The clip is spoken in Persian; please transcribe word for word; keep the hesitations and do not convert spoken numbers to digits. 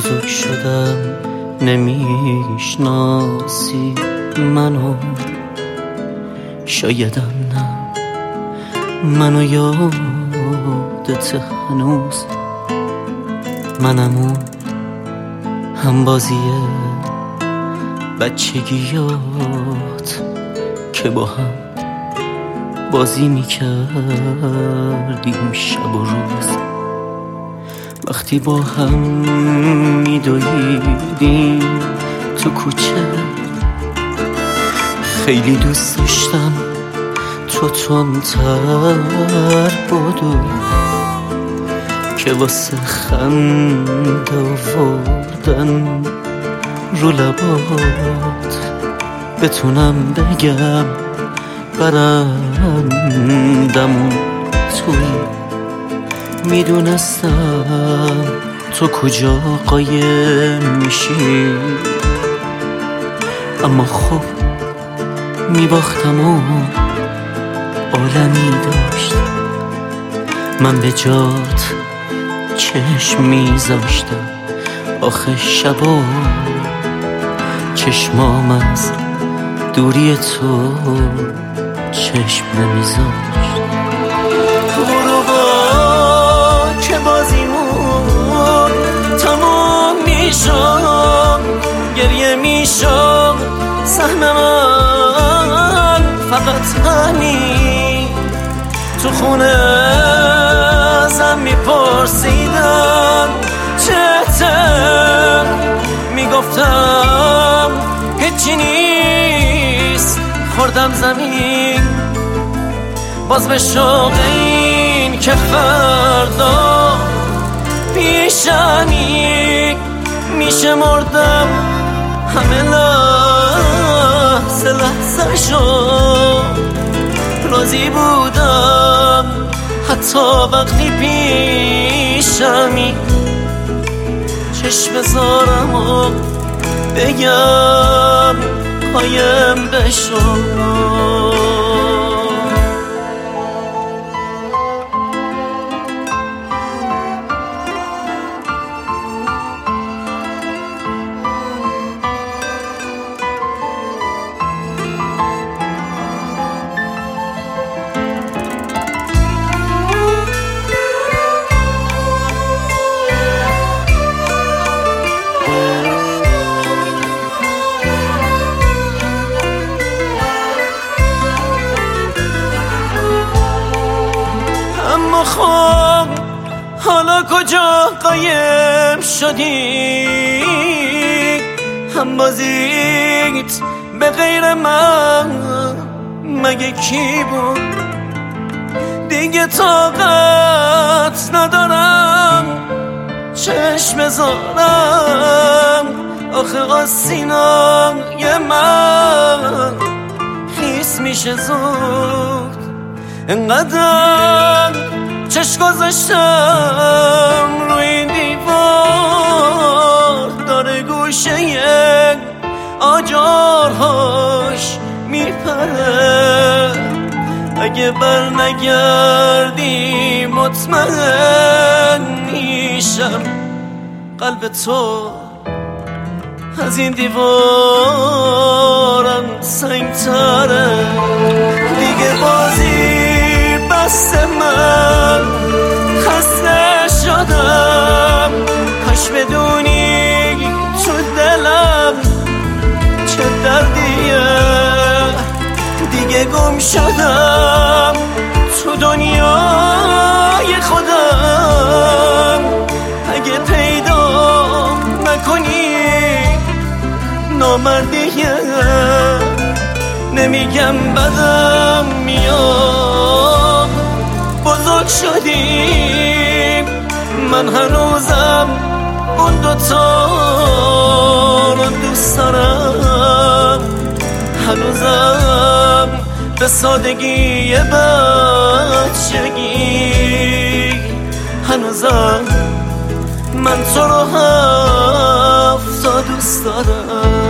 بزرگ شدم نمیشناسی منو، شایدم نه منو یادت هنوز، منم اون هم بازیه بچگیات که با هم بازی میکردیم شب و روز، وقتی با هم میدویدیم تو کوچه. خیلی دوست داشتم تو تندتر بدوی که واسه خنده آوردن رو لبات بتونم بگم برندمون توی. میدونستم تو کجا قایم میشی، اما خب میباختم و عالمی داشت. من به جات چشم میذاشتم، آخه شبا چشمام از دوری تو چشم نمیذاشت. غروبا که بازیمون تمام میشم، گریه میشم سهم من فقط همین. تو خونه ازم میپرسیدن چته، میگفتم هیچی نیست، خوردم زمین. باز به شوق این که فردا پیشمی میشه مردم، همه لحظه لحظه شو راضی بودم، حتی وقتی پیشمی. چشم زارم و بگم قایم بشو. اما خب حالا کجا قایم شدی؟ هم بازیت به غیر من مگه کی بود؟ دیگه طاقت ندارم چشم زارم، آخه آسینای من خیس میشه زود. انقدر چشم گذاشتم روی این دیوار، داره گوشه آجارهاش میپره. اگه بر نگردی مطمئن میشم قلب تو از این دیوارم سنگتره. دیگه بازی بست، من خسته شدم. کاش بدونی تو دلم چه دردیه. دیگه گم شدم تو دنیای خودم. اگه پیدا نکنی نامردیه، نمیگم بدم میاد. بزرگ شدیم، من هنوزم اون دوتا رو دوست دارم. هنوزم به سادگی بچگی، هنوزم من تو رو هفت تا دوست دارم.